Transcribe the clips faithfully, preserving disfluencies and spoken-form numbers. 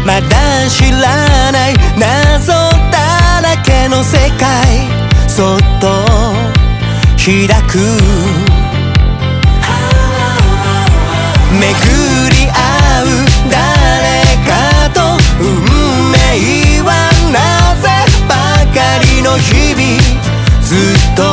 まだ知らない謎だらけの世界、そっと開く。巡り合う誰かと運命はなぜばかりの日々、ずっと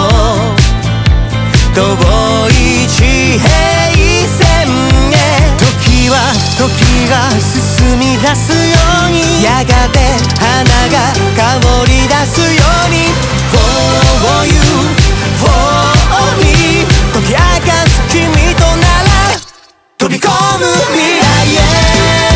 遠い地平線へ。時は時が進み出すように、やがて花が香り出すように For you, for me 解き明かす君となら飛び込む未来へ。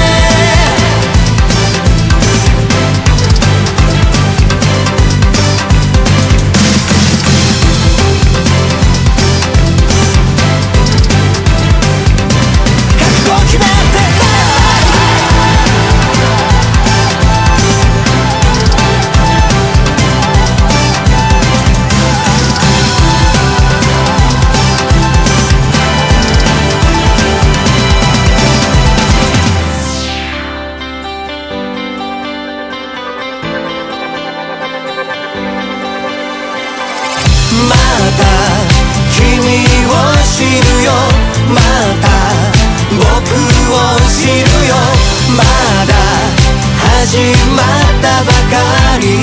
また君を知るよ、また僕を知るよ、まだ始まったばかり。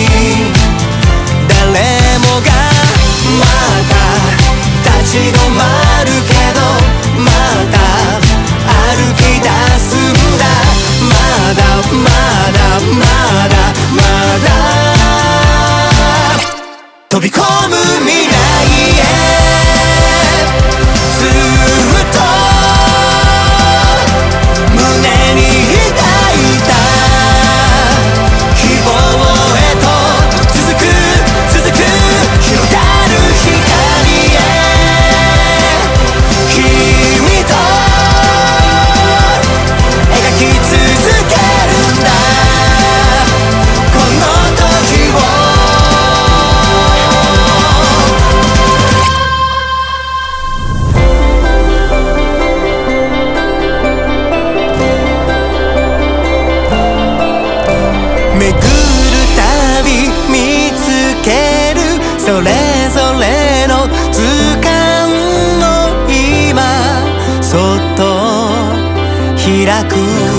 誰もがまた立ち止まるけど、また歩き出すんだ。まだまだまだまだ飛び込む未来へ。ずっと胸に抱いた希望へと続く続く広がる光へ。君と描き続けるんだこの時を。巡るたび見つけるそれぞれの図鑑を今そっと開く。